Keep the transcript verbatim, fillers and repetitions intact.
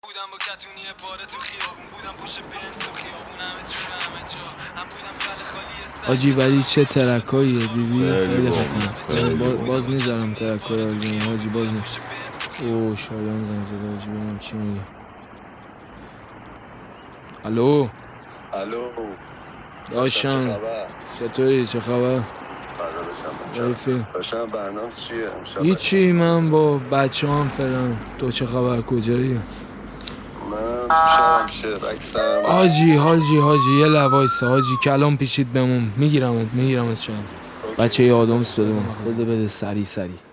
بودم با کتونی پاره تو خیابون بودم پشت بنز تو خیابون همه جا همه جا هم بودم کل خالی آجی ولی چه ترکاییه دیدی خیلی باحال. خفنه. خیلی با- باحال. باز میذارم ترکای آلبوم حاجی باز می اوه شایان زنگ زده حاجی ببینم چی میگه. الو الو داشتم چه خبر؟ چطوری چه خبر فدا ضعیفی بشم داشتم برنامه چیه امشب؟ هیچی من با بچه هم فعلا تو چه خبر کجایی من تو شهرم پیش رکسم. حاجی حاجی حاجی یه لوایسه حاجی کلام پیشید بمون میگیرمت میگیرمت چند بچه ی آدمس بده من. بده بده سری سری